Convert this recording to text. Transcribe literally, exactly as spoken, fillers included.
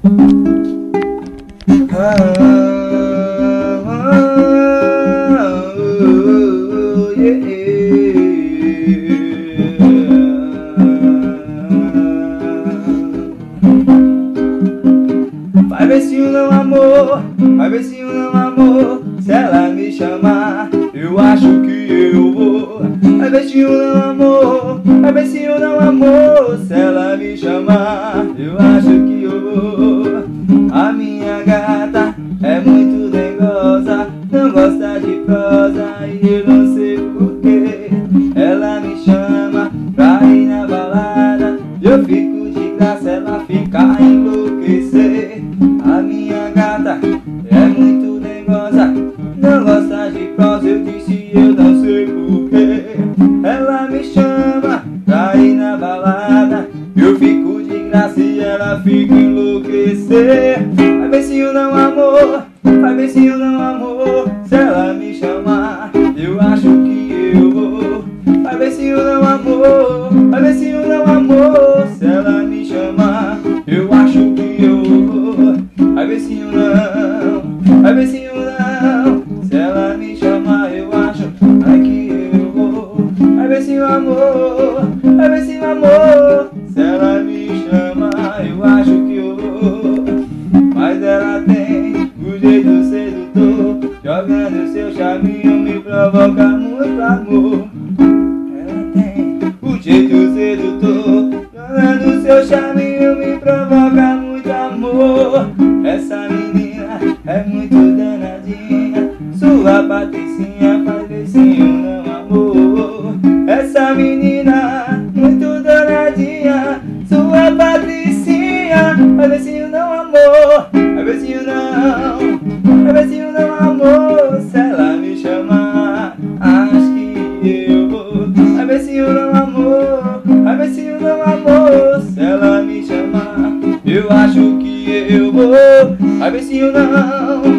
Ah, ah, oh, yeah. Vai ver se o não amor, vai ver se o não amor. Se ela me chamar, eu acho que eu vou. Vai ver se o não amor, vai ver se o não amor. Se ela me chamar, eu acho que eu vou. A minha gata é muito dengosa, não gosta de prosa e eu não sei porquê. Ela me chama pra ir na balada, eu fico de graça, ela fica a enlouquecer. A minha gata é muito dengosa, não gosta de prosa, eu disse eu não sei porquê. Ela me chama pra ir na balada, eu fico de graça e ela fica enlouquecer. Vai ver se eu não amor, vai ver se eu não amor. Se ela me chamar, eu acho que eu vou. Vai ver se eu não amor, vai ver se eu não amor. Se ela me chamar, eu acho que eu vou. Vai ver se eu não, vai ver se eu não. Se ela me chamar, eu acho que eu vou. Vai ver se o amor, vai ver se o amor. Se ela me chamar, eu acho que eu vou. Mas ela tem o jeito sedutor, jogando seu charminho me provoca muito amor. Ela tem o jeito sedutor, jogando seu charminho me provoca muito amor. Essa menina é muito danadinha, sua patricinha faz beijinho não amor. Essa menina muito danadinha, sua patricinha faz beijinho não amor. Vai ver se eu não, vai ver se eu não amor. Se ela me chamar, acho que eu vou. Vai ver se eu não amor, vai ver se eu não amor. Se ela me chamar, eu acho que eu vou. Vai ver se eu não,